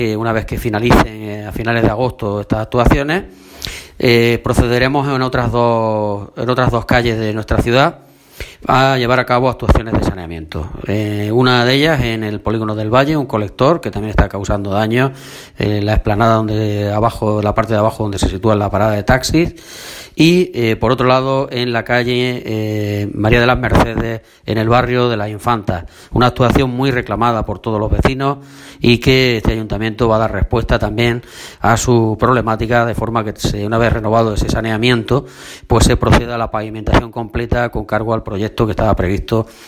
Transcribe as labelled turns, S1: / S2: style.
S1: Una vez que finalicen a finales de agosto estas actuaciones, procederemos en otras dos calles de nuestra ciudad a llevar a cabo actuaciones de saneamiento. Una de ellas en el polígono del Valle, un colector que también está causando daños en la explanada la parte de abajo donde se sitúa la parada de taxis, y por otro lado en la calle María de las Mercedes, en el barrio de Las Infantas, una actuación muy reclamada por todos los vecinos y que este ayuntamiento va a dar respuesta también a su problemática, de forma que una vez renovado ese saneamiento, pues se proceda a la pavimentación completa con cargo al proyecto que estaba previsto